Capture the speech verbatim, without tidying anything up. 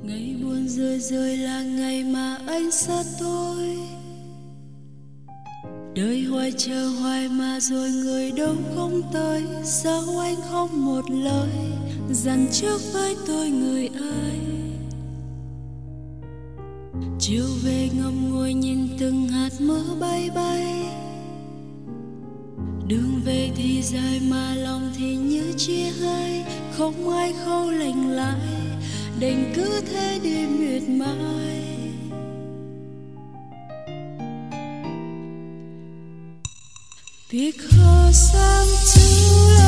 Ngày buồn rơi rơi là ngày mà anh xa tôi. Đời hoài chờ hoài mà rồi người đâu không tới. Sao anh không một lời dặn trước với tôi người ơi. Chiều về ngậm ngùi nhìn từng hạt mưa bay bay. Đường về thì dài mà lòng thì như chia hai. Không ai khâu lành lại, đành cứ thế đi miệt mài. Because I'm too late.